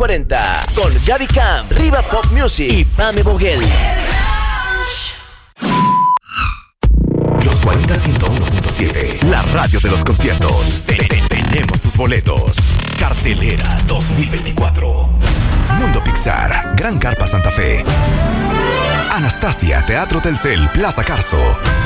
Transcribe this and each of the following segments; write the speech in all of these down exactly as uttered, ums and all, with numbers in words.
cuarenta con Gaby Camp, Riva Pop Music y Pame Boguel. Los cuarenta ciento uno punto siete, la radio de los conciertos. Te- te- Tenemos tus boletos. Cartelera dos mil veinticuatro. Mundo Pixar, Gran Carpa Santa Fe. Anastasia, Teatro Telcel, Plaza Carso.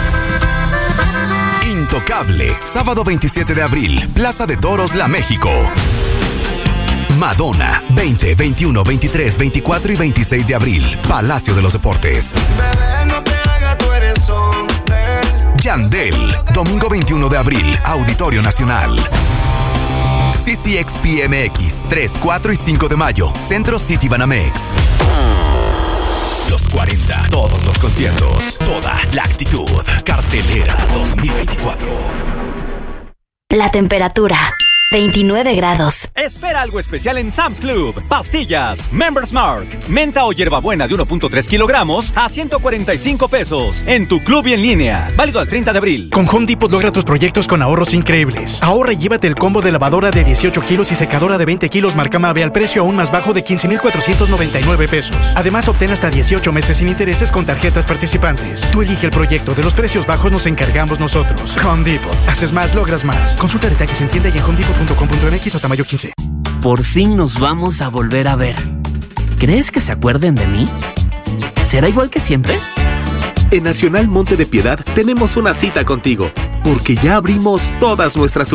Intocable, sábado veintisiete de abril, Plaza de Toros, La México. Madonna, veinte, veintiuno, veintitrés, veinticuatro y veintiséis de abril, Palacio de los Deportes. Bebé, no te hagas, tú eres hombre. Yandel, domingo veintiuno de abril, Auditorio Nacional. C C X P M X, tres, cuatro y cinco de mayo, Centro City Banamex. Los cuarenta, todos los conciertos, toda la actitud. Cartelera dos mil veinticuatro. La temperatura. veintinueve grados. Espera algo especial en Sam's Club. Pastillas Members Mark, menta o hierbabuena de uno punto tres kilogramos a ciento cuarenta y cinco pesos en tu club y en línea. Válido al treinta de abril. Con Home Depot logra tus proyectos con ahorros increíbles. Ahorra y llévate el combo de lavadora de dieciocho kilos y secadora de veinte kilos marca Mave al precio aún más bajo de quince mil cuatrocientos noventa y nueve pesos. Además, obtén hasta dieciocho meses sin intereses con tarjetas participantes. Tú elige el proyecto. De los precios bajos nos encargamos nosotros. Home Depot. Haces más, logras más. Consulta detalles en tienda y en home depot punto com punto m x hasta mayo quince. Por fin nos vamos a volver a ver. ¿Crees que se acuerden de mí? ¿Será igual que siempre? En Nacional Monte de Piedad tenemos una cita contigo, porque ya abrimos todas nuestras